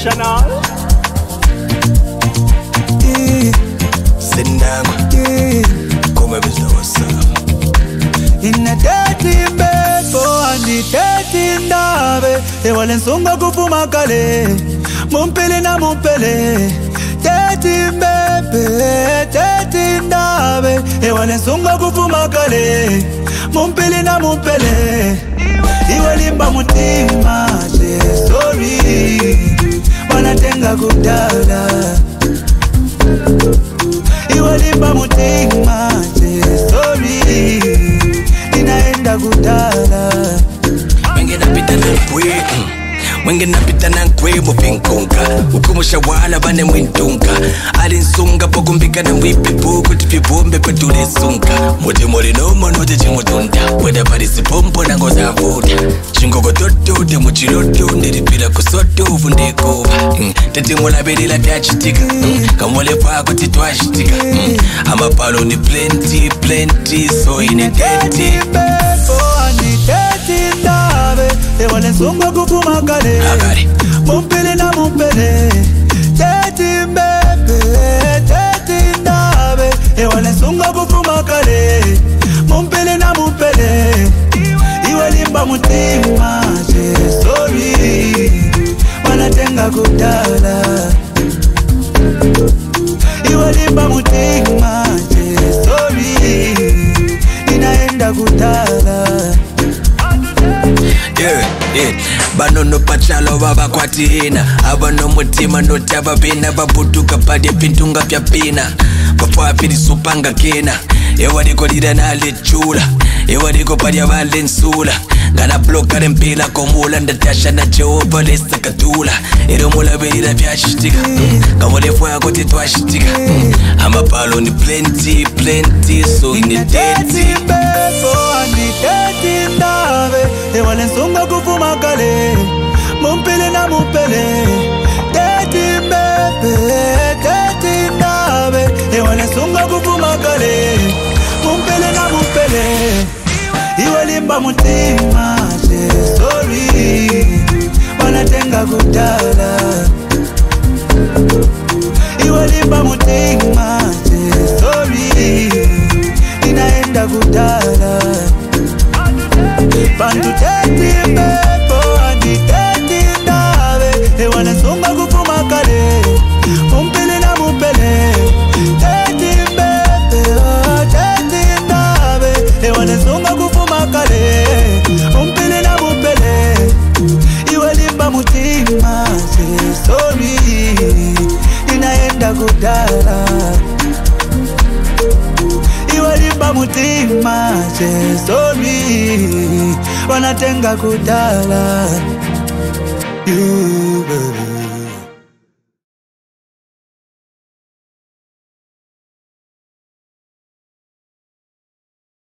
International. Sendangwa Come Mr. Wasa Inna teti mbepo andi teti ndabe Ewale nsonga kufuma kale Mumpele na mumpele Teti mbebe Teti ndabe Ewale nsonga kufuma kale Mumpele na mumpele Iwe limba mutima sorry Wanatenga kudala Iwe limba mutima sorry Ninaenda kudala Wenge napita na kwe Wenge napita na kwe mufinkunga Ukumusha wala bane mwintunga Alinsunga pokumbika na mwipipu Kutifibombe petule sunga Muti mori no monote chimutunda Weda parisi pompo na ngoza vuda Chingogo toto te muchiroto Niripira kusoto vundekuba Tete mula bedila pya chitika Kamole pako titwa chitika Amapalo ni plenty, plenty So ine teti Teti ndabe Ewale nsonga kufuma kale Mumpele na mumpele Teti mbebe Teti ndabe Ewale nsonga kufuma kale Mumpele na mumpele Iwe limba mutima sorry Wanatenga kudala Iwe limba mutima sorry Ninaenda kudala Banono pachalo baba kwatina Abano mutima no taba pina Babutuka pade pintunga pya pina Bafapiri supanga kena Ewadiko lida na lechula Ewadiko padia valensula Gana bloka rempila komula Ndatasha na Jehova lesa katula Ero mula belida pya shitika Kamole fwa kote twa shitika Amapalo ni plenty, plenty So ini teti Teti ndabe Ewale nsonga kufuma kale Mumpele na mumpele Teti mbebe Teti ndabe Ewale nsonga kufuma kale Mumpele na mumpele Iwe limba mutima sorry Wanatenga kudala Iwe limba mutima sorry Ninaenda kudala Bantu teti mbepo andi teti ndabe Ewale nsonga kufuma kale Mumpele na mumpele Teti mbebe Teti ndabe Ewale nsonga kufuma kale Mumpele na mumpele Iwe limba mutima sorry Ninaenda kudala Iwe limba mutima sorry Wanatenga kudala You baby